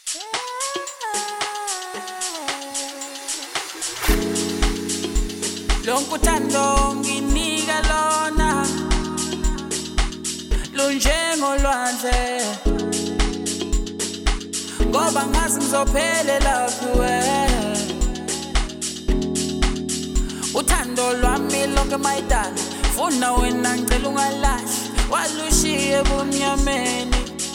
Lonke uthando nginika lona lunjengolwandle ngoba ngazi ngizophelela kuwe. Uthando lwami lonke mayidala funa wena ngicela ungalahli walushiye ebumnyameni.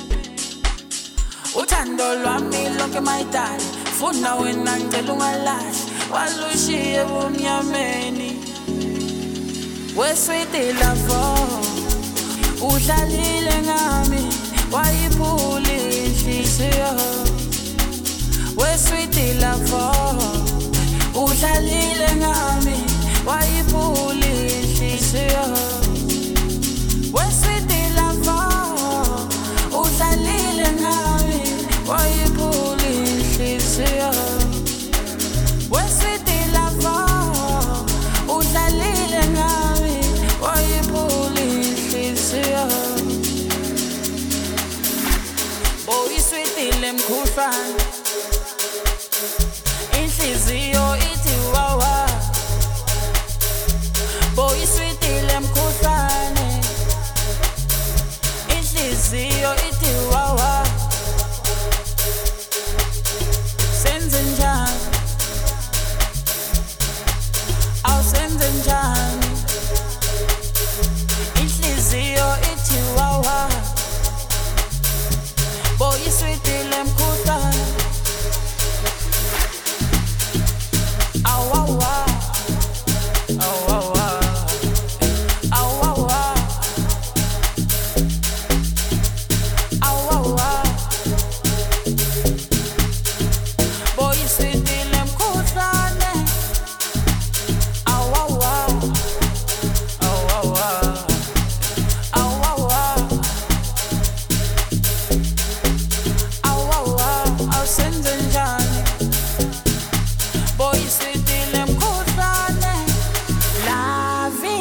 Uthando lwami lonke mayidala funa wena ngicela ungalahli walushiye ebumnyameni. We sweet love udlalile ngami wayiphula inhliziyo. We sweet love udlalile ngami wayiphula inhliziyo. We sweet love udlalile ngami wayiphula inhliziyo. We sweet love udlalile ngami wayiphula inhliziyo. Boy sweet lemkhuhlwane inhliziyo ithi wawa. Boy sweet lemkhuhlwane inhliziyo ithi wawa. Senze njani awusenze njani inhliziyo ithi wawa. Boy sweet lemkhuhlwane awawa awawa awawa awawa. Boy sweet lemkhuhlwane awawa awawa awawa awawa awusenze njani. Boy sweet lemkhuhlwane lavi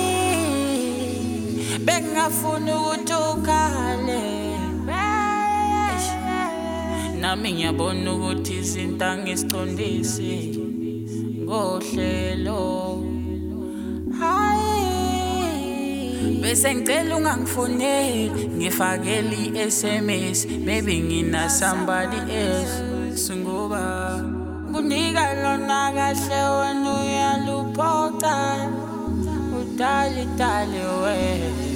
bengafuna ukuthi ukhale nami ngiyabona ukuthi izinto angisicondisi ngohlelo. Bese ngicela ungangifoneli ngifakele i-SMS maybe ngina somebody else ngoba kunika lona kahle wena uyaluphoxa udali we.